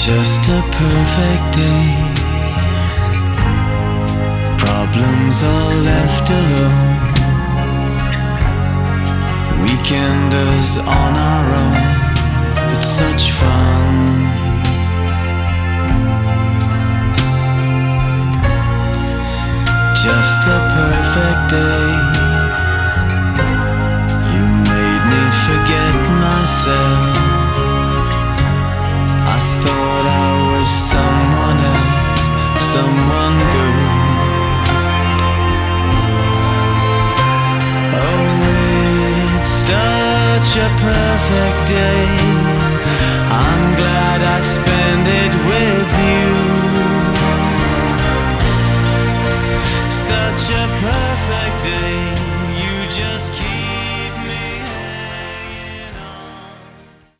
Just a perfect day. Problems all left alone. Weekenders on our own. It's such fun. Just a perfect day. You made me forget myself.